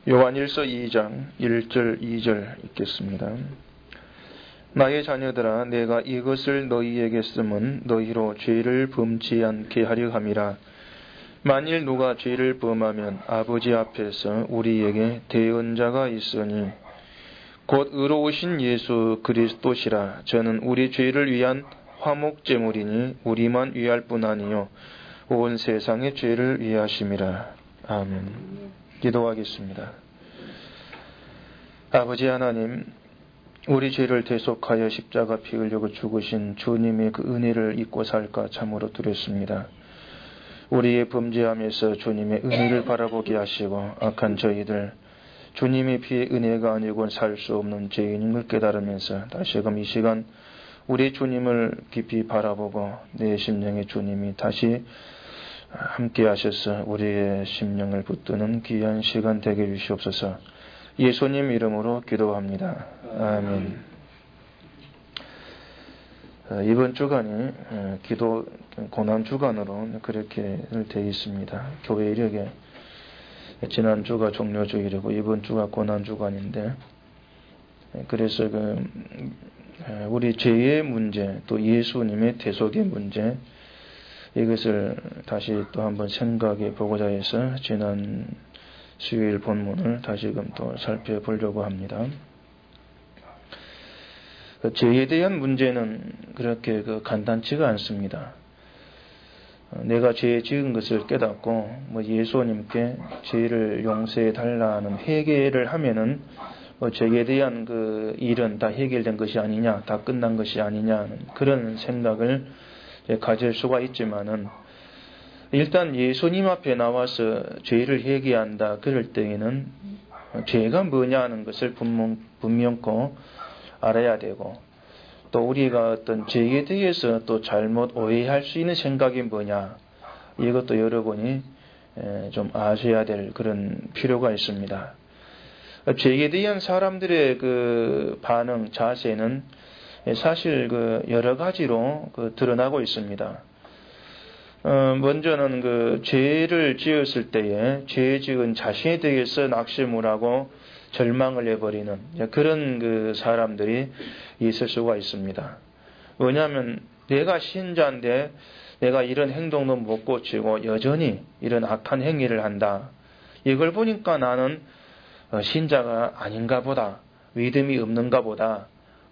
요한일서 2장 1절 2절 읽겠습니다. 나의 자녀들아, 내가 이것을 너희에게 쓰면 너희로 죄를 범치 않게 하려 함이라. 만일 누가 죄를 범하면 아버지 앞에서 우리에게 대언자가 있으니 곧 의로우신 예수 그리스도시라. 저는 우리 죄를 위한 화목제물이니 우리만 위할 뿐 아니요 온 세상의 죄를 위하심이라. 아멘. 기도하겠습니다. 아버지 하나님, 우리 죄를 대속하여 십자가 피 흘리고 죽으신 주님의 그 은혜를 잊고 살까 참으로 두렵습니다. 우리의 범죄함에서 주님의 은혜를 바라보게 하시고 악한 저희들, 주님의 피의 은혜가 아니고는 살 수 없는 죄인인 걸 깨달으면서 다시금 이 시간 우리 주님을 깊이 바라보고 내 심령에 주님이 다시 함께 하셔서 우리의 심령을 붙드는 귀한 시간 되게 주시옵소서. 예수님 이름으로 기도합니다. 아멘. 이번 주간이 기도 고난 주간으로 그렇게 되어 있습니다. 교회 이력에 지난 주가 종료 주일이고 이번 주가 고난 주간인데, 그래서 우리 죄의 문제, 또 예수님의 대속의 문제, 이것을 다시 또 한번 생각해 보고자 해서 지난 수요일 본문을 다시금 또 살펴보려고 합니다. 죄에 대한 문제는 그렇게 간단치가 않습니다. 내가 죄 지은 것을 깨닫고 예수님께 죄를 용서해 달라는 회개를 하면은 죄에 대한 일은 다 해결된 것이 아니냐, 다 끝난 것이 아니냐는 그런 생각을 가질 수가 있지만은, 일단 예수님 앞에 나와서 죄를 회개한다 그럴 때에는 죄가 뭐냐 하는 것을 분명코 알아야 되고, 또 우리가 어떤 죄에 대해서 또 잘못 오해할 수 있는 생각이 뭐냐, 이것도 여러분이 좀 아셔야 될 그런 필요가 있습니다. 죄에 대한 사람들의 반응, 자세는 사실 여러 가지로 드러나고 있습니다. 먼저는 죄를 지었을 때에 죄 지은 자신에 대해서 낙심을 절망을 해버리는 그런 사람들이 있을 수가 있습니다. 왜냐하면 내가 신자인데 내가 이런 행동도 못 고치고 여전히 이런 악한 행위를 한다. 이걸 보니까 나는 신자가 아닌가 보다, 믿음이 없는가 보다,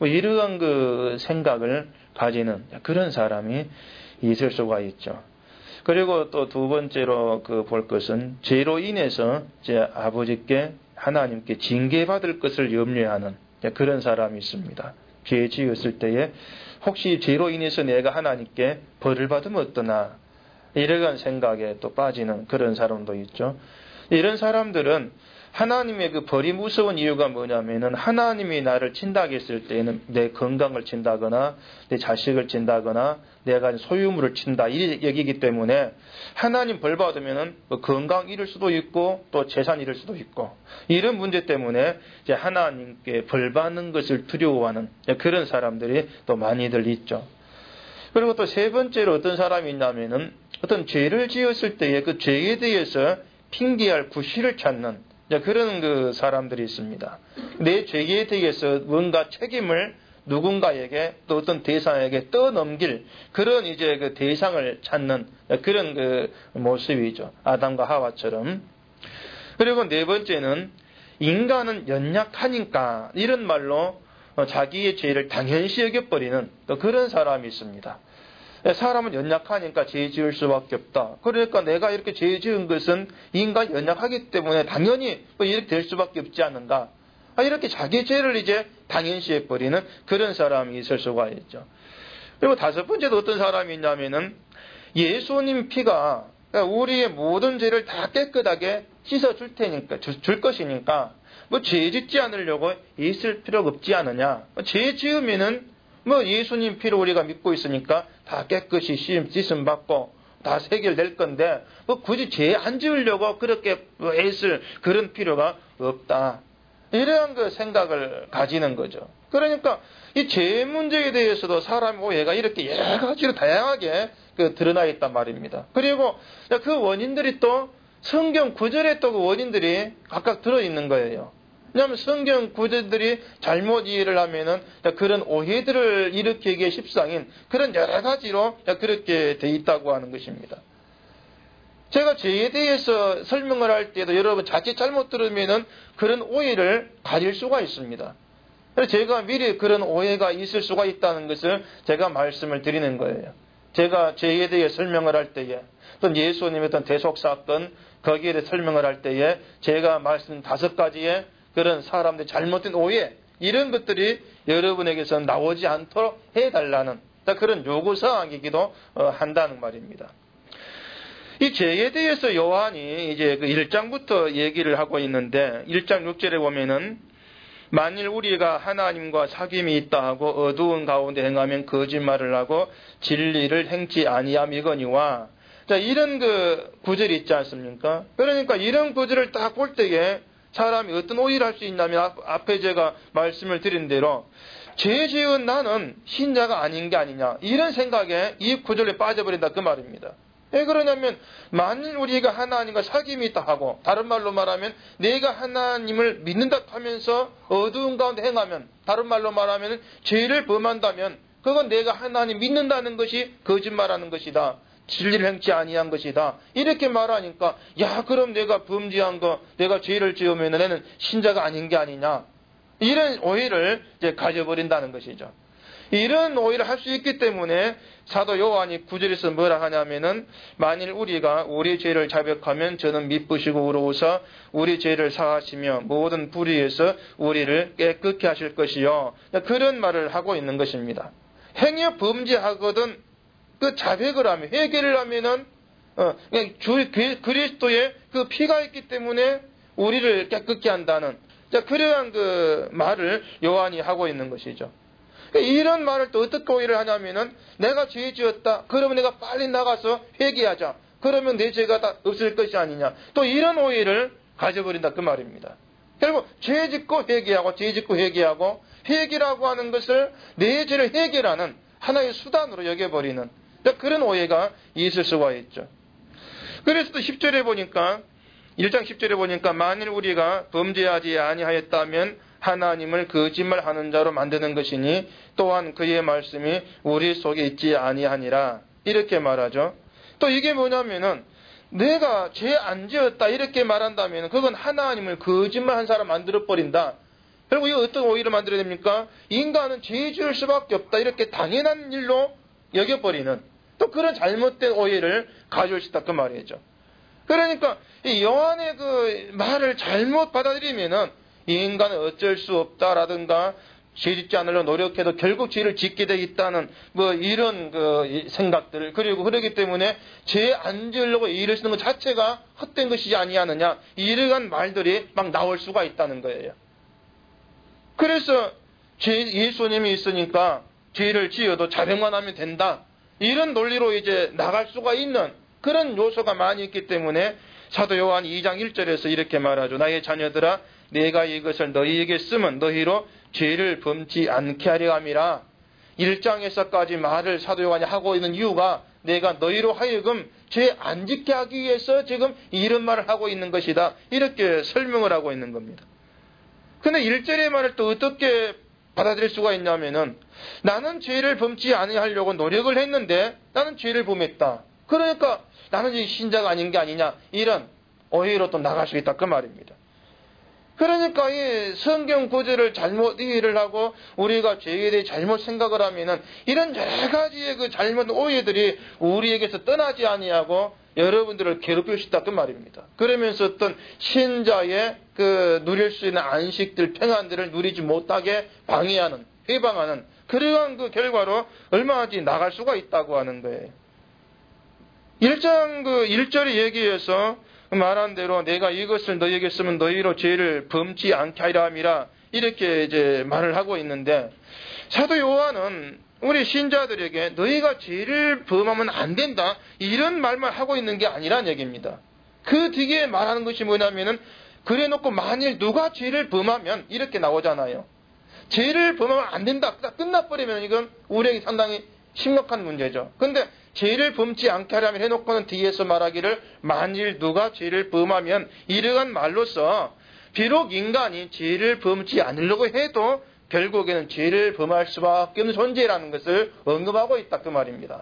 이러한 생각을 가지는 그런 사람이 있을 수가 있죠. 그리고 또 두 번째로 볼 것은 죄로 인해서 제 아버지께, 하나님께 징계받을 것을 염려하는 그런 사람이 있습니다. 죄 지었을 때에 혹시 죄로 인해서 내가 하나님께 벌을 받으면 어떠나, 이러한 생각에 또 빠지는 그런 사람도 있죠. 이런 사람들은 하나님의 벌이 무서운 이유가 뭐냐면은, 하나님이 나를 친다고 했을 때에는 내 건강을 친다거나 내 자식을 친다거나 내가 소유물을 친다 이 여기기 때문에, 하나님 벌 받으면은 건강 잃을 수도 있고 또 재산 잃을 수도 있고, 이런 문제 때문에 이제 하나님께 벌 받는 것을 두려워하는 그런 사람들이 또 많이들 있죠. 그리고 또 세 번째로 어떤 사람이 있냐면은, 어떤 죄를 지었을 때에 그 죄에 대해서 핑계할 구실을 찾는 그런 사람들이 있습니다. 내 죄에 대해서 뭔가 책임을 누군가에게, 또 어떤 대상에게 떠넘길 그런 이제 대상을 찾는 그런 모습이죠. 아담과 하와처럼. 그리고 네 번째는 인간은 연약하니까 이런 말로 자기의 죄를 당연시 여겨버리는 또 그런 사람이 있습니다. 사람은 연약하니까 죄 지을 수밖에 없다. 그러니까 내가 이렇게 죄 지은 것은 인간이 연약하기 때문에 당연히 이렇게 될 수밖에 없지 않는가. 이렇게 자기 죄를 이제 당연시해버리는 그런 사람이 있을 수가 있죠. 그리고 다섯 번째도 어떤 사람이 있냐면은, 예수님 피가 우리의 모든 죄를 다 깨끗하게 씻어줄 테니까, 줄 것이니까 죄 짓지 않으려고 있을 필요가 없지 않느냐. 죄 지으면은 예수님 피로 우리가 믿고 있으니까 다 깨끗이 씻음 받고 다 해결될 건데, 굳이 죄 안 지으려고 그렇게 애쓸 그런 필요가 없다. 이러한 생각을 가지는 거죠. 그러니까 이 죄 문제에 대해서도 사람 오해가 이렇게 여러 가지로 다양하게 드러나 있단 말입니다. 그리고 그 원인들이 또 성경 구절에 또 그 원인들이 각각 들어있는 거예요. 왜냐하면 성경 구절들이 잘못 이해를 하면은 그런 오해들을 일으키기에 십상인 그런 여러 가지로 그렇게 돼 있다고 하는 것입니다. 제가 죄에 대해서 설명을 할 때도 여러분 자칫 잘못 들으면은 그런 오해를 가릴 수가 있습니다. 그래서 제가 미리 그런 오해가 있을 수가 있다는 것을 제가 말씀을 드리는 거예요. 제가 죄에 대해 설명을 할 때에 또 예수님의 어떤 대속 사건 거기에 대해 설명을 할 때에 제가 말씀 5가지의 그런 사람들의 잘못된 오해 이런 것들이 여러분에게서 나오지 않도록 해달라는 그런 요구사항이기도 한다는 말입니다. 이 죄에 대해서 요한이 이제 그 1장부터 얘기를 하고 있는데 1장 6절에 보면은 만일 우리가 하나님과 사귐이 있다 하고 어두운 가운데 행하면 거짓말을 하고 진리를 행치 아니함이거니와 자 이런 그 구절이 있지 않습니까? 그러니까 이런 구절을 딱 볼 때에 사람이 어떤 오해를 할 수 있냐면 앞에 제가 말씀을 드린 대로 죄 지은 나는 신자가 아닌 게 아니냐 이런 생각에 이 구절에 빠져버린다 그 말입니다. 왜 그러냐면 만일 우리가 하나님과 사귐이 있다 하고 다른 말로 말하면 내가 하나님을 믿는다 하면서 어두운 가운데 행하면 다른 말로 말하면 죄를 범한다면 그건 내가 하나님 믿는다는 것이 거짓말하는 것이다. 진리를 행치 아니한 것이다. 이렇게 말하니까 야 그럼 내가 범죄한 거 내가 죄를 지으면 내는 신자가 아닌 게 아니냐 이런 오해를 이제 가져버린다는 것이죠. 이런 오해를 할 수 있기 때문에 사도 요한이 9절에서 뭐라 하냐면은 만일 우리가 우리 죄를 자백하면 저는 미쁘시고 의로우사 우리 죄를 사하시며 모든 불의에서 우리를 깨끗게 하실 것이요 그런 말을 하고 있는 것입니다. 행여 범죄하거든 그 자백을 하면 회개를 하면은 그리스도의 그 피가 있기 때문에 우리를 깨끗게 한다는 그러한 그 말을 요한이 하고 있는 것이죠. 이런 말을 또 어떻게 오해를 하냐면은 내가 죄 지었다. 그러면 내가 빨리 나가서 회개하자. 그러면 내 죄가 다 없을 것이 아니냐. 또 이런 오해를 가져버린다 그 말입니다. 결국 죄 짓고 회개하고 죄 짓고 회개하고 회개라고 하는 것을 내 죄를 해결하는 하나의 수단으로 여겨버리는 그런 오해가 있을 수가 있죠. 그래서 또 10절에 보니까 1장 10절에 보니까 만일 우리가 범죄하지 아니하였다면 하나님을 거짓말하는 자로 만드는 것이니 또한 그의 말씀이 우리 속에 있지 아니하니라 이렇게 말하죠. 또 이게 뭐냐면은 내가 죄 안 지었다 이렇게 말한다면 그건 하나님을 거짓말한 사람 만들어버린다. 그리고 이거 어떤 오해를 만들어야 됩니까? 인간은 죄 지을 수밖에 없다 이렇게 당연한 일로 여겨버리는 또 그런 잘못된 오해를 가져올 수 있다 그 말이죠. 그러니까 이 요한의 그 말을 잘못 받아들이면은 이 인간은 어쩔 수 없다라든가 죄 짓지 않으려고 노력해도 결국 죄를 짓게 돼 있다는 뭐 이런 그 생각들 그리고 그러기 때문에 죄 안 지으려고 일을 쓰는 것 자체가 헛된 것이지 아니하느냐 이러한 말들이 막 나올 수가 있다는 거예요. 그래서 예수님이 있으니까 죄를 지어도 자백만 하면 된다 이런 논리로 이제 나갈 수가 있는 그런 요소가 많이 있기 때문에 사도 요한 2장 1절에서 이렇게 말하죠. 나의 자녀들아 내가 이것을 너희에게 쓰면 너희로 죄를 범치 않게 하려 함이라. 1장에서까지 말을 사도 요한이 하고 있는 이유가 내가 너희로 하여금 죄 안 짓게 하기 위해서 지금 이런 말을 하고 있는 것이다. 이렇게 설명을 하고 있는 겁니다. 근데 1절의 말을 또 어떻게 받아들일 수가 있냐면은 나는 죄를 범치 아니하려고 노력을 했는데 나는 죄를 범했다. 그러니까 나는 이 신자가 아닌 게 아니냐 이런 오해로 또 나갈 수 있다 그 말입니다. 그러니까 이 성경 구절을 잘못 이해를 하고 우리가 죄에 대해 잘못 생각을 하면은 이런 여러 가지의 그 잘못 오해들이 우리에게서 떠나지 아니하고 여러분들을 괴롭힐 수 있다 그 말입니다. 그러면서 어떤 신자의 그 누릴 수 있는 안식들 평안들을 누리지 못하게 방해하는 해방하는 그러한 그 결과로 얼마든지 나갈 수가 있다고 하는 거예요. 1장 그 1절의 얘기에서 말한 대로 내가 이것을 너희에게 쓰면 너희로 죄를 범치 않게 하리라 함이라 이렇게 이제 말을 하고 있는데 사도 요한은 우리 신자들에게 너희가 죄를 범하면 안 된다 이런 말만 하고 있는 게 아니란 얘기입니다. 그 뒤에 말하는 것이 뭐냐면은 그래놓고 만일 누가 죄를 범하면 이렇게 나오잖아요. 죄를 범하면 안 된다. 끝나버리면 이건 우리에게 상당히 심각한 문제죠. 근데 죄를 범치 않게 하려면 해놓고는 뒤에서 말하기를 만일 누가 죄를 범하면 이러한 말로써 비록 인간이 죄를 범치 않으려고 해도 결국에는 죄를 범할 수밖에 없는 존재라는 것을 언급하고 있다 그 말입니다.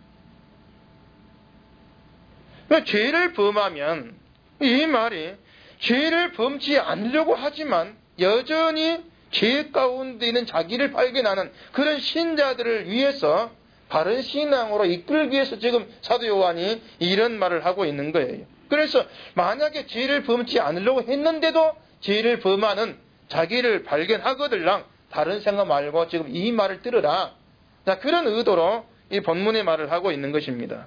죄를 범하면 이 말이 죄를 범치 않으려고 하지만 여전히 죄 가운데 있는 자기를 발견하는 그런 신자들을 위해서 바른 신앙으로 이끌기 위해서 지금 사도 요한이 이런 말을 하고 있는 거예요. 그래서 만약에 죄를 범치 않으려고 했는데도 죄를 범하는 자기를 발견하거들랑 다른 생각 말고 지금 이 말을 들으라. 자, 그런 의도로 이 본문의 말을 하고 있는 것입니다.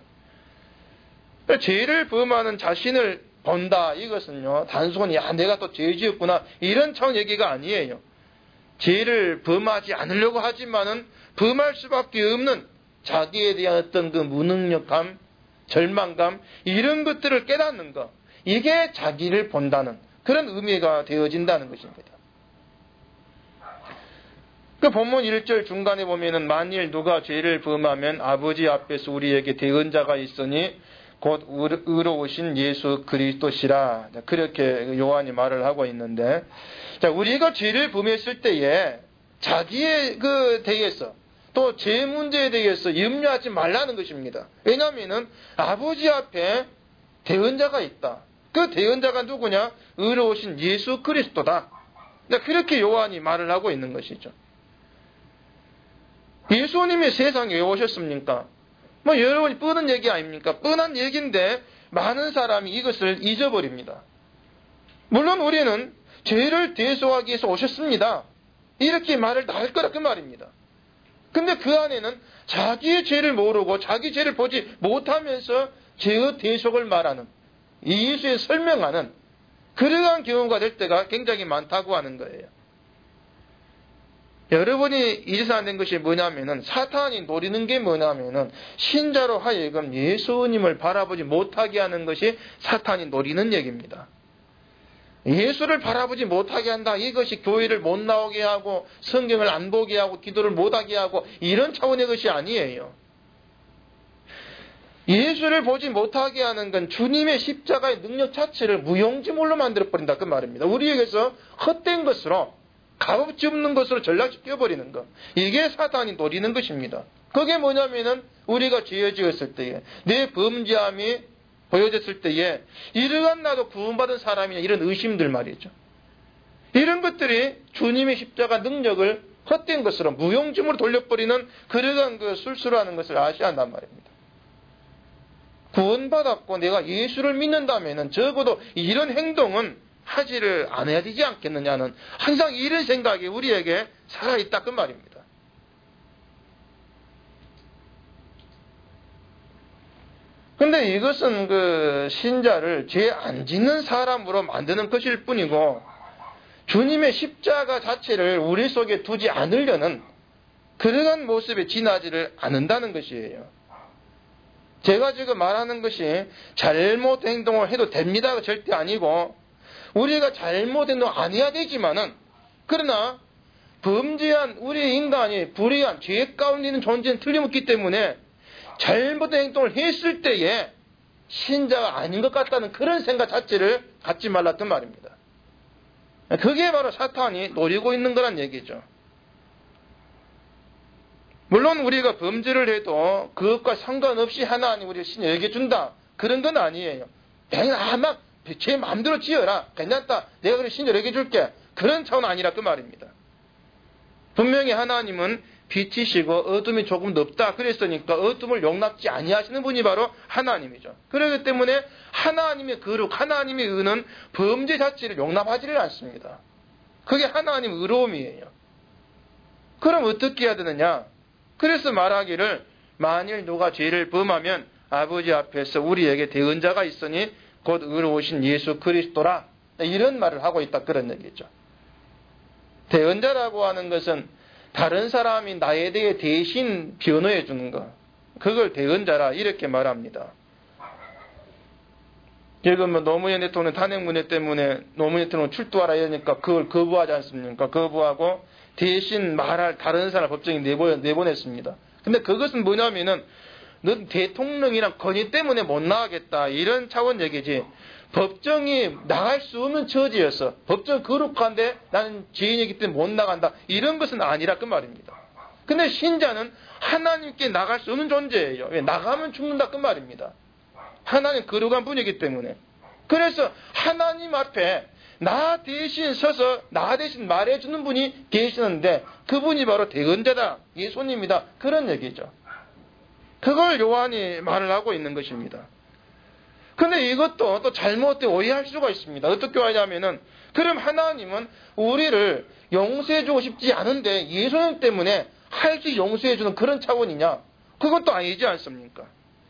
죄를 범하는 자신을 본다. 이것은요, 단순히 내가 또 죄 지었구나 이런 차원 얘기가 아니에요. 죄를 범하지 않으려고 하지만은 범할 수밖에 없는 자기에 대한 어떤 그 무능력감, 절망감 이런 것들을 깨닫는 것. 이게 자기를 본다는 그런 의미가 되어진다는 것입니다. 그 본문 1절 중간에 보면은 만일 누가 죄를 범하면 아버지 앞에서 우리에게 대언자가 있으니 곧 의로우신 예수 그리스도시라. 그렇게 요한이 말을 하고 있는데, 자, 우리가 죄를 범했을 때에 자기에 대해서 또 죄 문제에 대해서 염려하지 말라는 것입니다. 왜냐하면은 아버지 앞에 대언자가 있다. 그 대언자가 누구냐? 의로우신 예수 그리스도다. 그렇게 요한이 말을 하고 있는 것이죠. 예수님이 세상에 왜 오셨습니까? 여러분이 뻔한 얘기 아닙니까? 뻔한 얘기인데 많은 사람이 이것을 잊어버립니다. 물론 우리는 죄를 대속하기 위해서 오셨습니다. 이렇게 말을 다 할 거라 그 말입니다. 근데 그 안에는 자기의 죄를 모르고 자기 죄를 보지 못하면서 죄의 대속을 말하는 예수의 설명하는 그러한 경우가 될 때가 굉장히 많다고 하는 거예요. 여러분이 잊어서 안 된 것이 뭐냐면은 사탄이 노리는 게 뭐냐면은 신자로 하여금 예수님을 바라보지 못하게 하는 것이 사탄이 노리는 얘기입니다. 예수를 바라보지 못하게 한다. 이것이 교회를 못 나오게 하고 성경을 안 보게 하고 기도를 못하게 하고 이런 차원의 것이 아니에요. 예수를 보지 못하게 하는 건 주님의 십자가의 능력 자체를 무용지물로 만들어버린다 그 말입니다. 우리에게서 헛된 것으로 값없이 없는 것으로 전락시켜버리는 것. 이게 사탄이 노리는 것입니다. 그게 뭐냐면은 우리가 죄를 지었을 때에 내 범죄함이 보여졌을 때에 이러한 나도 구원받은 사람이냐 이런 의심들 말이죠. 이런 것들이 주님의 십자가 능력을 헛된 것으로 무용지물로 돌려버리는 그러한 그 술수라는 것을 아셔야 한단 말입니다. 구원받았고 내가 예수를 믿는다면은 적어도 이런 행동은 하지를 않아야 되지 않겠느냐는 항상 이런 생각이 우리에게 살아있다 그 말입니다. 근데 이것은 그 신자를 죄 안 짓는 사람으로 만드는 것일 뿐이고 주님의 십자가 자체를 우리 속에 두지 않으려는 그러한 모습에 지나지를 않는다는 것이에요. 제가 지금 말하는 것이 잘못 행동을 해도 됩니다가 절대 아니고 우리가 잘못 행동 안 해야 되지만은 그러나 범죄한 우리 인간이 불의한 죄 가운데 있는 존재는 틀림없기 때문에 잘못된 행동을 했을 때에 신자가 아닌 것 같다는 그런 생각 자체를 갖지 말랐던 말입니다. 그게 바로 사탄이 노리고 있는 거란 얘기죠. 물론 우리가 범죄를 해도 그것과 상관없이 하나님 우리가 신에게 준다. 그런 건 아니에요. 그냥 아마 제 마음대로 지어라. 괜찮다. 내가 그럼 신에게 줄게. 그런 차원 아니라 그 말입니다. 분명히 하나님은 빛이시고 어둠이 조금 넓다 그랬으니까 어둠을 용납지 아니하시는 분이 바로 하나님이죠. 그렇기 때문에 하나님의 거룩, 하나님의 의는 범죄 자체를 용납하지를 않습니다. 그게 하나님의 의로움이에요. 그럼 어떻게 해야 되느냐? 그래서 말하기를 만일 누가 죄를 범하면 아버지 앞에서 우리에게 대언자가 있으니 곧 의로우신 예수 그리스도라. 이런 말을 하고 있다 그런 얘기죠. 대언자라고 하는 것은 다른 사람이 나에 대해 대신 변호해 주는 것. 그걸 대언자라 이렇게 말합니다. 지금 노무현 대통령 탄핵 문제 때문에 노무현 대통령 출두하라 이러니까 그걸 거부하지 않습니까? 거부하고 대신 말할 다른 사람 법정에 내보냈습니다. 근데 그것은 뭐냐면은 넌 대통령이랑 건의 때문에 못 나가겠다. 이런 차원 얘기지. 법정이 나갈 수 없는 처지였어. 법정 거룩한데 나는 죄인이기 때문에 못 나간다. 이런 것은 아니라 그 말입니다. 근데 신자는 하나님께 나갈 수 없는 존재예요. 왜? 나가면 죽는다 그 말입니다. 하나님 거룩한 분이기 때문에. 그래서 하나님 앞에 나 대신 서서 나 대신 말해주는 분이 계시는데 그분이 바로 대언자다. 예수님이다. 그런 얘기죠. 그걸 요한이 말을 하고 있는 것입니다. 근데 이것도 또 잘못된 오해할 수가 있습니다. 어떻게 하냐면은 그럼 하나님은 우리를 용서해주고 싶지 않은데 예수님 때문에 할 수 용서해주는 그런 차원이냐? 그것도 아니지 않습니까?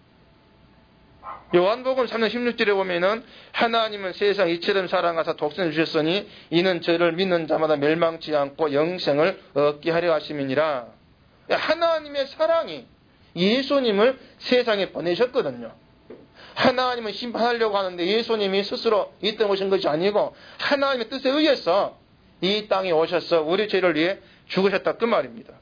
요한복음 3장 16절에 보면은 하나님은 세상 이처럼 사랑하사 독생을 주셨으니 이는 저를 믿는 자마다 멸망치 않고 영생을 얻게 하려 하심이니라. 하나님의 사랑이 예수님을 세상에 보내셨거든요. 하나님은 심판하려고 하는데 예수님이 스스로 이 땅에 오신 것이 아니고 하나님의 뜻에 의해서 이 땅에 오셔서 우리 죄를 위해 죽으셨다 그 말입니다.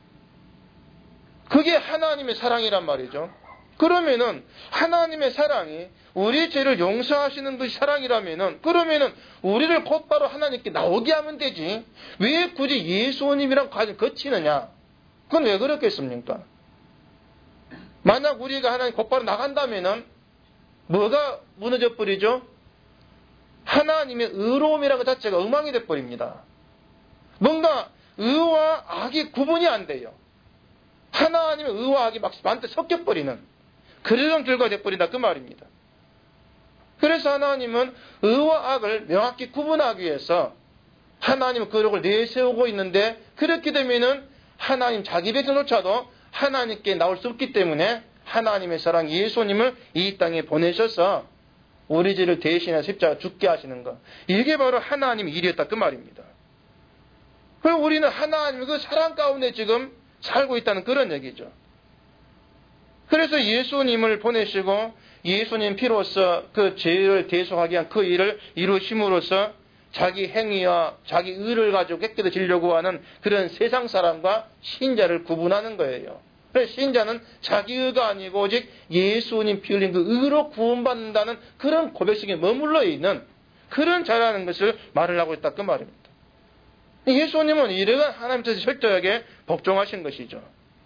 그게 하나님의 사랑이란 말이죠. 그러면은 하나님의 사랑이 우리 죄를 용서하시는 것이 사랑이라면은 그러면은 우리를 곧바로 하나님께 나오게 하면 되지. 왜 굳이 예수님이랑 과정 거치느냐? 그건 왜 그렇겠습니까? 만약 우리가 하나님 곧바로 나간다면은 뭐가 무너져 버리죠? 하나님의 의로움이라는 것 자체가 엉망이 돼 버립니다. 뭔가 의와 악이 구분이 안 돼요. 하나님의 의와 악이 막 완전 섞여버리는 그런 결과가 돼버린다 그 말입니다. 그래서 하나님은 의와 악을 명확히 구분하기 위해서 하나님은 거룩을 내세우고 있는데 그렇게 되면은 하나님 자기 백성조차도 하나님께 나올 수 없기 때문에 하나님의 사랑 예수님을 이 땅에 보내셔서 우리 죄를 대신해서 십자가 죽게 하시는 것. 이게 바로 하나님의 일이었다 그 말입니다. 그리고 우리는 하나님의 그 사랑 가운데 지금 살고 있다는 그런 얘기죠. 그래서 예수님을 보내시고 예수님 피로써 그 죄를 대속하기 위한 그 일을 이루심으로써 자기 행위와 자기 의를 가지고 깨끗해지려고 하는 그런 세상 사람과 신자를 구분하는 거예요. 그래서 신자는 자기 의가 아니고 오직 예수님 피 흘린 그 의로 구원받는다는 그런 고백식에 머물러 있는 그런 자라는 것을 말을 하고 있다 그 말입니다. 예수님은 이러한 하나님 뜻에 철저하게 복종하신 것이죠.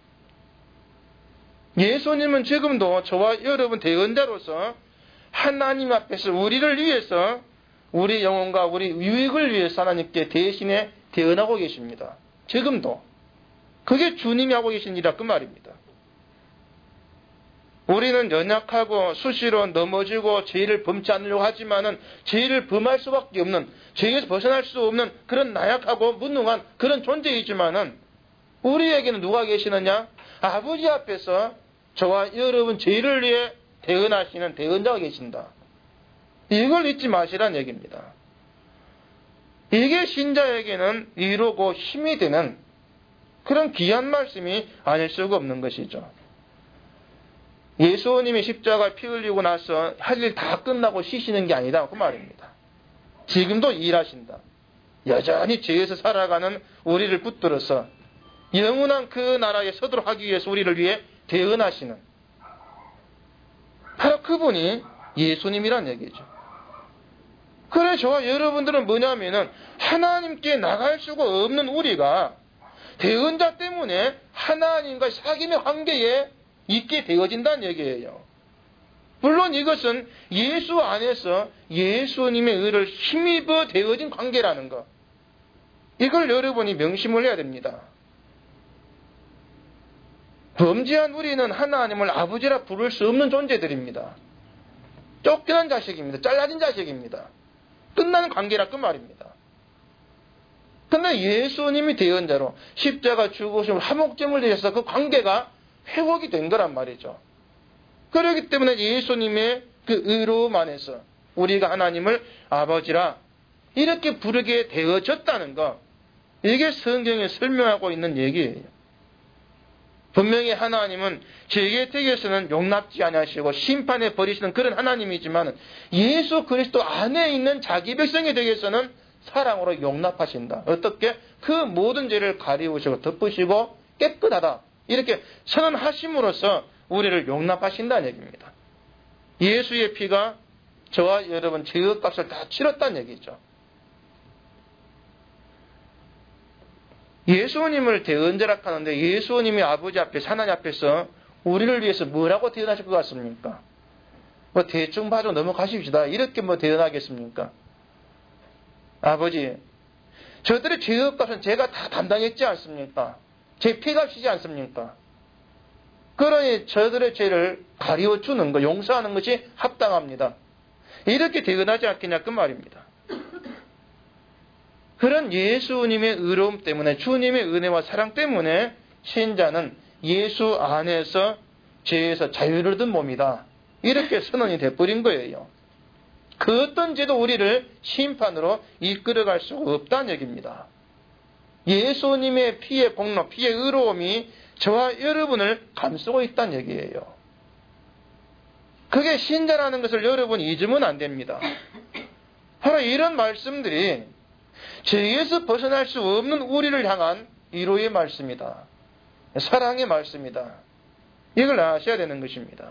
예수님은 지금도 저와 여러분 대언자로서 하나님 앞에서 우리를 위해서 우리 영혼과 우리 유익을 위해서 하나님께 대신에 대언하고 계십니다. 지금도. 그게 주님이 하고 계신 일이라 그 말입니다. 우리는 연약하고 수시로 넘어지고 죄를 범치 않으려고 하지만은 죄를 범할 수밖에 없는, 죄에서 벗어날 수 없는 그런 나약하고 무능한 그런 존재이지만은 우리에게는 누가 계시느냐? 아버지 앞에서 저와 여러분 죄를 위해 대언하시는 대언자가 계신다. 이걸 잊지 마시란 얘기입니다. 이게 신자에게는 위로고 힘이 되는 그런 귀한 말씀이 아닐 수가 없는 것이죠. 예수님이 십자가에 피 흘리고 나서 할 일 다 끝나고 쉬시는 게 아니다 그 말입니다. 지금도 일하신다. 여전히 죄에서 살아가는 우리를 붙들어서 영원한 그 나라에 서도록 하기 위해서 우리를 위해 대언하시는 바로 그분이 예수님이란 얘기죠. 그래 저와 여러분들은 뭐냐면은 하나님께 나갈 수가 없는 우리가 대언자 때문에 하나님과 사귐의 관계에 있게 되어진다는 얘기예요. 물론 이것은 예수 안에서 예수님의 의를 힘입어 되어진 관계라는 것. 이걸 여러분이 명심을 해야 됩니다. 범죄한 우리는 하나님을 아버지라 부를 수 없는 존재들입니다. 쫓겨난 자식입니다. 잘라진 자식입니다. 끝나는 관계라 그 말입니다. 그런데 예수님이 대언자로 십자가 죽으심을 화목제물 되셔서 그 관계가 회복이 된 거란 말이죠. 그렇기 때문에 예수님의 그 의로움 안에서 우리가 하나님을 아버지라 이렇게 부르게 되어졌다는 것. 이게 성경에 설명하고 있는 얘기예요. 분명히 하나님은 죄의 택에서는 용납지 아니하시고 심판에 버리시는 그런 하나님이지만 예수 그리스도 안에 있는 자기 백성에 대해서는 사랑으로 용납하신다. 어떻게? 그 모든 죄를 가리우시고 덮으시고 깨끗하다. 이렇게 선언하심으로써 우리를 용납하신다는 얘기입니다. 예수의 피가 저와 여러분 죄의 값을 다 치렀다는 얘기죠. 예수님을 대언자락 하는데 예수님이 아버지 앞에 하나님 앞에서 우리를 위해서 뭐라고 대언하실 것 같습니까? 뭐 대충 봐줘 넘어가십시다. 이렇게 뭐 대언하겠습니까? 아버지, 저들의 죄의 값은 제가 다 담당했지 않습니까? 제 피값이지 않습니까? 그러니 저들의 죄를 가리워주는 것, 용서하는 것이 합당합니다. 이렇게 대언하지 않겠냐 그 말입니다. 그런 예수님의 의로움 때문에, 주님의 은혜와 사랑 때문에 신자는 예수 안에서 죄에서 자유를 얻은 몸이다. 이렇게 선언이 돼버린 거예요. 그 어떤 죄도 우리를 심판으로 이끌어갈 수 없다는 얘기입니다. 예수님의 피의 공로, 피의 의로움이 저와 여러분을 감싸고 있다는 얘기예요. 그게 신자라는 것을 여러분이 잊으면 안 됩니다. 바로 이런 말씀들이 죄에서 벗어날 수 없는 우리를 향한 위로의 말씀이다. 사랑의 말씀이다. 이걸 아셔야 되는 것입니다.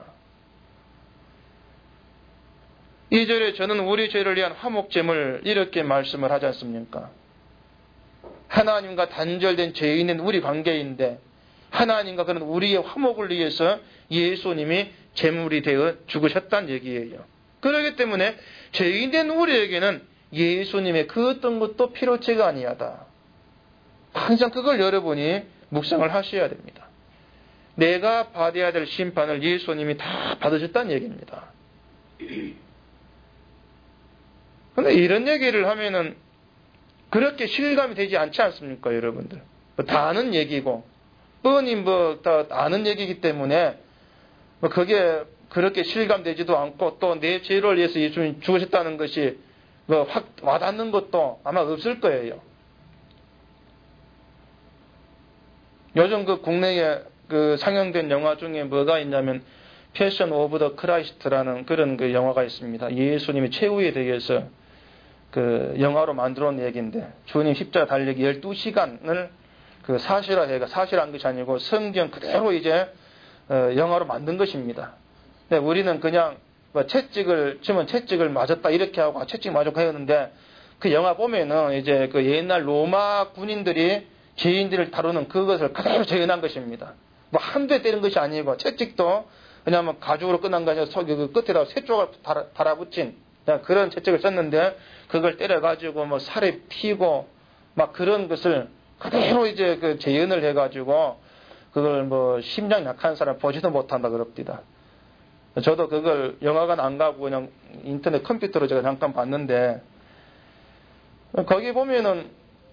2절에 저는 우리 죄를 위한 화목제물 이렇게 말씀을 하지 않습니까? 하나님과 단절된 죄인인 우리 관계인데 하나님과 그런 우리의 화목을 위해서 예수님이 제물이 되어 죽으셨다는 얘기예요. 그렇기 때문에 죄인된 우리에게는 예수님의 그 어떤 것도 필요치가 아니하다. 항상 그걸 여러분이 묵상을 하셔야 됩니다. 내가 받아야 될 심판을 예수님이 다 받으셨다는 얘기입니다. 그런데 이런 얘기를 하면은 그렇게 실감이 되지 않지 않습니까, 여러분들? 다 아는 얘기고, 뻔히 다 아는 얘기이기 때문에, 그게 그렇게 실감되지도 않고, 또 내 죄를 위해서 예수님이 죽으셨다는 것이 확 와닿는 것도 아마 없을 거예요. 요즘 그 국내에 그 상영된 영화 중에 뭐가 있냐면, 패션 오브 더 크라이스트라는 그런 그 영화가 있습니다. 예수님이 최후에 대해서 그 영화로 만들어 놓은 얘기인데 주님 십자가 달리기 12시간을 그 사실한 것이 아니고 성경 그대로 이제 영화로 만든 것입니다. 근데 우리는 그냥 뭐 채찍을 치면 채찍을 맞았다 이렇게 하고 채찍 맞았고 했는데 그 영화 보면은 이제 그 옛날 로마 군인들이 죄인들을 다루는 그것을 그대로 재현한 것입니다. 뭐 한두 대 때린 것이 아니고 채찍도 그냥 뭐 가죽으로 끝난 거 아니라 그 끝에다 세 조각 달아붙인 그런 채찍을 썼는데 그걸 때려가지고 뭐 살에 피고 막 그런 것을 그대로 이제 그 재현을 해가지고 그걸 뭐 심장 약한 사람 보지도 못한다 그럽니다. 저도 그걸 영화관 안 가고 그냥 인터넷 컴퓨터로 제가 잠깐 봤는데 거기 보면은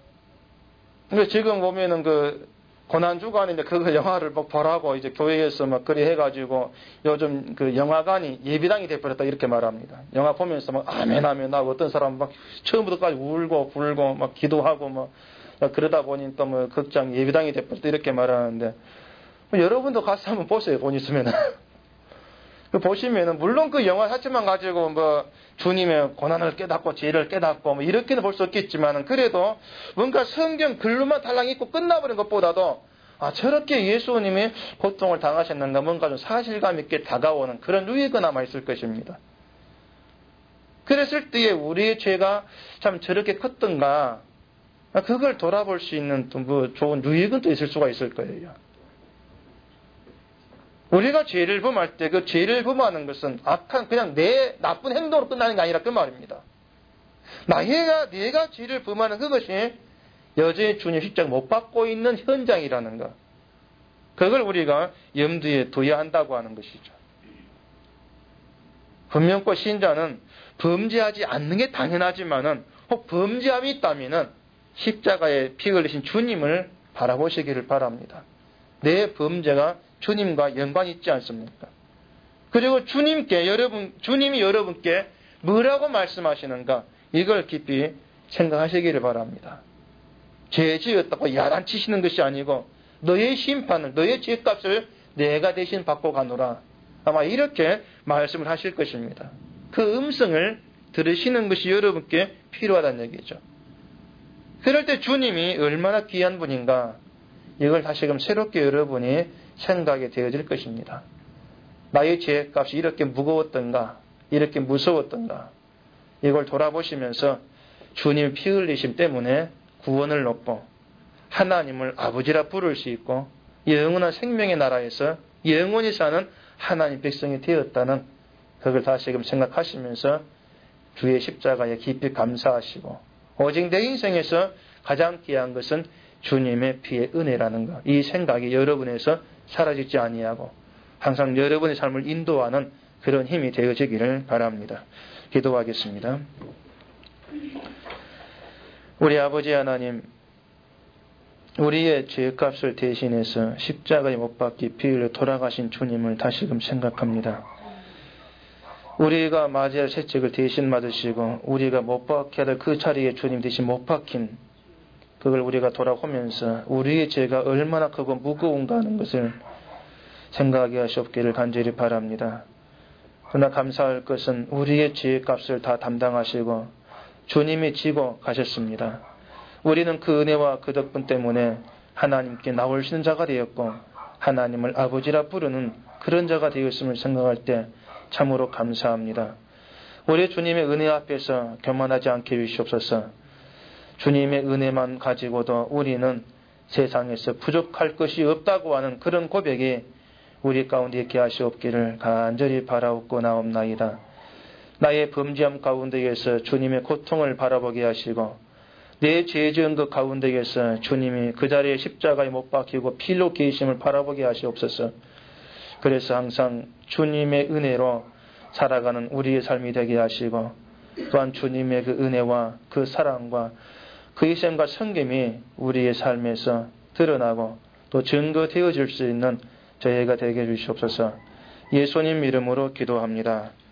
지금 보면은 그 고난주간인데 그거 영화를 막 보라고 이제 교회에서 막 그리 해가지고 요즘 그 영화관이 예비당이 돼버렸다 이렇게 말합니다. 영화 보면서 막 아멘 하고 어떤 사람은 막 처음부터까지 울고 불고 막 기도하고 막 그러다 보니 또 뭐 극장 예비당이 돼버렸다 이렇게 말하는데 여러분도 가서 한번 보세요. 돈 있으면은. 보시면은 물론 그 영화 자체만 가지고 뭐 주님의 고난을 깨닫고 죄를 깨닫고 뭐 이렇게는 볼 수 없겠지만은 그래도 뭔가 성경 글로만 달랑 읽고 끝나버린 것보다도 저렇게 예수님이 고통을 당하셨는가 뭔가 좀 사실감 있게 다가오는 그런 유익은 아마 있을 것입니다. 그랬을 때에 우리의 죄가 참 저렇게 컸던가 그걸 돌아볼 수 있는 또 뭐 좋은 유익은 또 있을 수가 있을 거예요. 우리가 죄를 범할 때 그 죄를 범하는 것은 악한 그냥 내 나쁜 행동으로 끝나는 게 아니라 그 말입니다. 내가 죄를 범하는 그것이 여전히 주님 십자가 못 받고 있는 현장이라는 것. 그걸 우리가 염두에 둬야 한다고 하는 것이죠. 분명코 신자는 범죄하지 않는 게 당연하지만은 혹 범죄함이 있다면은 십자가에 피 흘리신 주님을 바라보시기를 바랍니다. 내 범죄가 주님과 연관이 있지 않습니까? 그리고 주님이 여러분께 뭐라고 말씀하시는가? 이걸 깊이 생각하시기를 바랍니다. 죄 지었다고 야단치시는 것이 아니고 너의 심판을, 너의 죄값을 내가 대신 받고 가노라. 아마 이렇게 말씀을 하실 것입니다. 그 음성을 들으시는 것이 여러분께 필요하다는 얘기죠. 그럴 때 주님이 얼마나 귀한 분인가? 이걸 다시금 새롭게 여러분이 생각이 되어질 것입니다. 나의 죄값이 이렇게 무거웠던가, 이렇게 무서웠던가, 이걸 돌아보시면서 주님 피 흘리심 때문에 구원을 얻고 하나님을 아버지라 부를 수 있고 영원한 생명의 나라에서 영원히 사는 하나님 백성이 되었다는 그걸 다시금 생각하시면서 주의 십자가에 깊이 감사하시고 오직 내 인생에서 가장 귀한 것은 주님의 피의 은혜라는 것. 이 생각이 여러분에서 사라지지 아니하고 항상 여러분의 삶을 인도하는 그런 힘이 되어지기를 바랍니다. 기도하겠습니다. 우리 아버지 하나님, 우리의 죄값을 대신해서 십자가에 못 박기 피 흘려 돌아가신 주님을 다시금 생각합니다. 우리가 맞이할 채찍을 대신 맞으시고 우리가 못 박혀야 될 그 자리에 주님 대신 못 박힌 그걸 우리가 돌아보면서 우리의 죄가 얼마나 크고 무거운가 하는 것을 생각하게 하시옵기를 간절히 바랍니다. 그러나 감사할 것은 우리의 죄의 값을 다 담당하시고 주님이 지고 가셨습니다. 우리는 그 은혜와 그 덕분 때문에 하나님께 나오시는 자가 되었고 하나님을 아버지라 부르는 그런 자가 되었음을 생각할 때 참으로 감사합니다. 우리 주님의 은혜 앞에서 교만하지 않게 해주시옵소서. 주님의 은혜만 가지고도 우리는 세상에서 부족할 것이 없다고 하는 그런 고백이 우리 가운데 있게 하시옵기를 간절히 바라옵고 나옵나이다. 나의 범죄함 가운데에서 주님의 고통을 바라보게 하시고 내 죄 지은 것 가운데에서 주님이 그 자리에 십자가에 못 박히고 피로 계심을 바라보게 하시옵소서. 그래서 항상 주님의 은혜로 살아가는 우리의 삶이 되게 하시고 또한 주님의 그 은혜와 그 사랑과 그 희생과 섬김이 우리의 삶에서 드러나고 또 증거되어질 수 있는 저희가 되게 해주시옵소서. 예수님 이름으로 기도합니다.